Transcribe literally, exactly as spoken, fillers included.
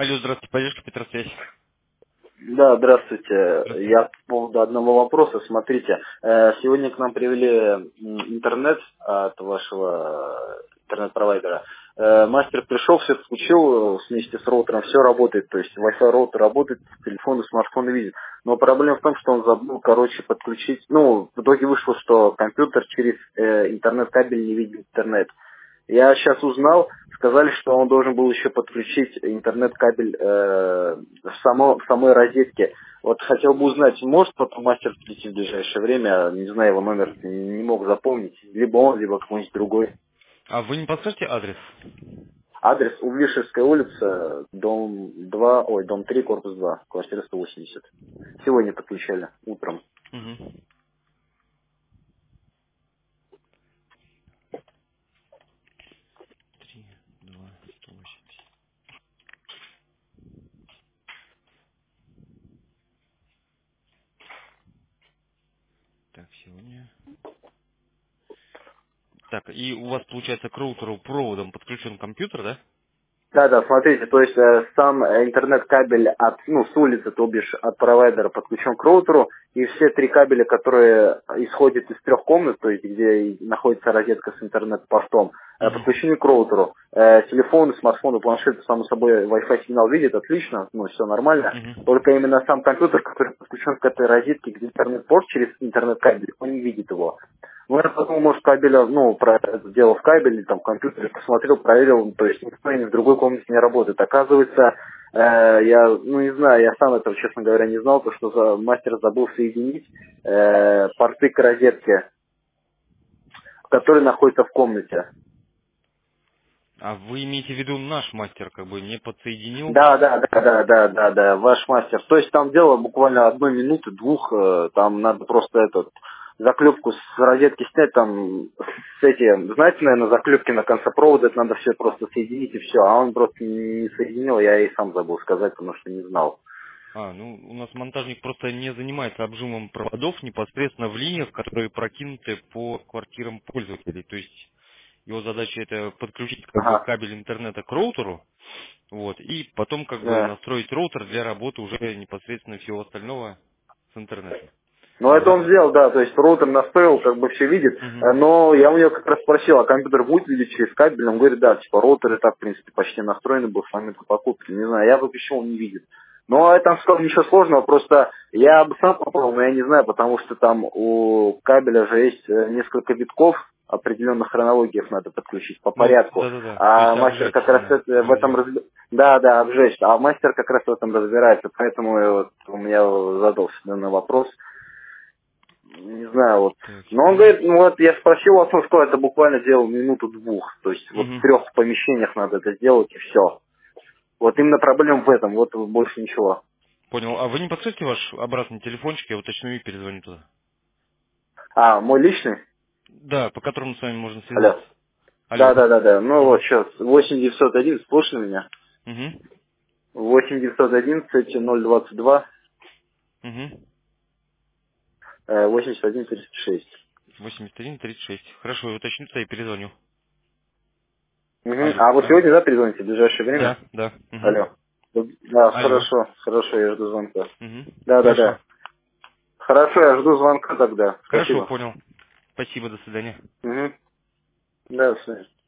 Алло, здравствуйте, поддержка Петросвязь. Да, здравствуйте. Здравствуйте. Я по поводу одного вопроса. Смотрите, э, сегодня к нам привели м, интернет от вашего интернет-провайдера. Э, Мастер пришел, все включил э, вместе с роутером, все работает. То есть Wi-Fi роутер работает, телефоны, смартфоны видит. Но проблема в том, что он забыл, короче, подключить. Ну, в итоге вышло, что компьютер через э, интернет-кабель не видит интернет. Я сейчас узнал, сказали, что он должен был еще подключить интернет-кабель э, в, само, в самой розетке. Вот хотел бы узнать, может потом мастер прийти в ближайшее время, не знаю, его номер не мог запомнить, либо он, либо какой-нибудь другой. А вы не подскажете адрес? Адрес Увишевская улица, дом два, ой, дом три, корпус два, квартира сто восемьдесят. Сегодня подключали, утром. Угу. три, два, сто восемьдесят. Так, сегодня. Так, и у вас, получается, к роутеру проводом подключен компьютер, да? Да, да, смотрите, то есть э, сам э, интернет-кабель от, ну, с улицы, то бишь от провайдера подключен к роутеру, и все три кабеля, которые исходят из трех комнат, то есть где и находится розетка с интернет-портом, э, Угу. подключены к роутеру. Э, телефоны, смартфоны, планшеты, само собой, Wi-Fi сигнал видят, отлично, ну, все нормально. Угу. Только именно сам компьютер, который подключен к этой розетке, где интернет-порт через интернет-кабель, он не видит его. Ну, я потом, может, кабеля, ну, про это дело в кабеле, там, в компьютере, посмотрел, проверил, то есть никто ни в другой комнате не работает. Оказывается, э, я, ну, не знаю, я сам этого, честно говоря, не знал, то, что за, мастер забыл соединить э, порты к розетке, которые находятся в комнате. А вы имеете в виду наш мастер, как бы не подсоединил? Да, да, да, да, да, да, да, ваш мастер. То есть там дело буквально одной минуты, двух, э, там надо просто этот заклепку с розетки снять, там с эти, знаете, наверное, заклепки на конце провода, это надо все просто соединить и все. А он просто не соединил, я и сам забыл сказать, потому что не знал. А, ну, у нас монтажник просто не занимается обжимом проводов непосредственно в линиях, которые прокинуты по квартирам пользователей. То есть его задача это подключить как бы Ага, кабель интернета к роутеру, вот, и потом как бы да. настроить роутер для работы уже непосредственно всего остального с интернетом. Ну, А это он за... сделал, да, то есть роутер настроил, как бы все видит, Мгм. э, но я у него как раз спросил, а компьютер будет видеть через кабель? Он говорит, да, типа роутер и так, в принципе, почти настроенный был с момента покупки, не знаю, я выключил, он не видит. Но это там сказал ничего сложного, просто я бы сам попробовал, но я не знаю, потому что там у кабеля же есть э, несколько витков, определенных хронологиях надо подключить по Ну, порядку, да-да-да. То есть а мастер обжечь как раз именно это- в этом железяк. разб- да, да, обжечь, а мастер как раз в этом разбирается, поэтому я вот у меня задался данный вопрос. Не знаю, вот. Так, Но он секунду. говорит, ну вот я спросил, а он сказал, это буквально делал минуту-двух. То есть вот в Мгм. трех помещениях надо это сделать и все. Вот именно проблема в этом, вот больше ничего. Понял. А вы не подскажете ваш обратный телефончик, я уточню и перезвоню туда. А, мой личный? Да, по которому с вами можно связаться. Алло. Алло. Да, да, да, да. Ну вот Угу. сейчас. восемь девятьсот один, слушай меня. Угу. восемь девятьсот одиннадцать ноль двадцать два Угу. э, восемьдесят один тридцать шесть. восемьдесят один тридцать шесть. Хорошо, я уточню туда и перезвоню. Угу. Алло. А вот Алло. сегодня, да, перезвоните в ближайшее время? Да, да. Угу. Алло. Да, Алло. хорошо, хорошо, я жду звонка. Угу. Да, да, Хорошо. да. Хорошо, я жду звонка тогда. Хорошо, Спасибо. понял. Спасибо, до свидания. Угу. Да, все.